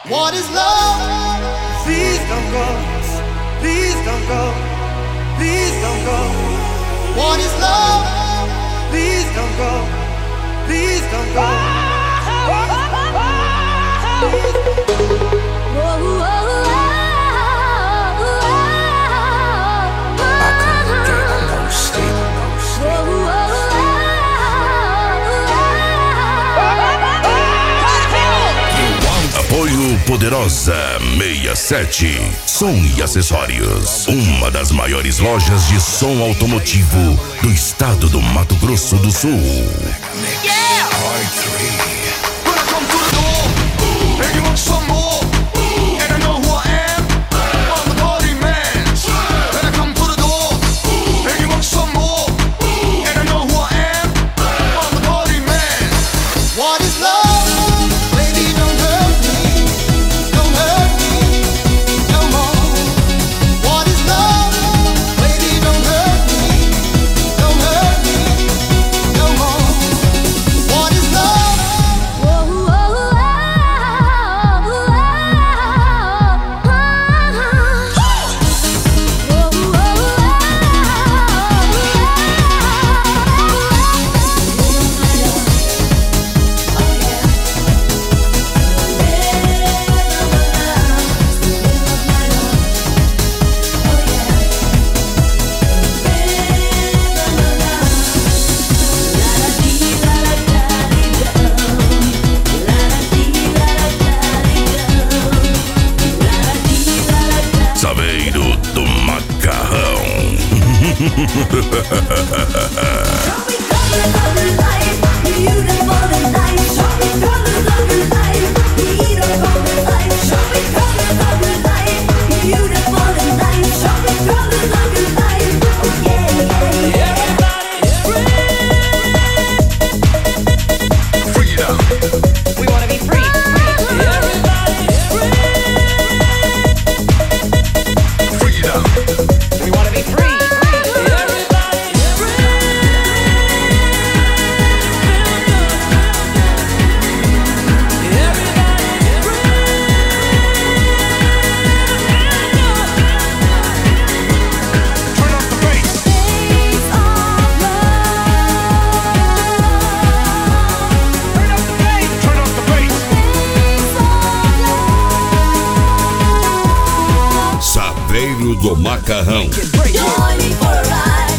What is love? Please don't go. Please don't go. Please don't go. What is love? Please don't go. Please don't go. Apoio Poderosa 67, som e acessórios. Uma das maiores lojas de som automotivo do estado do Mato Grosso do Sul. Saveiro do Macarrão. Saveiro do Macarrão.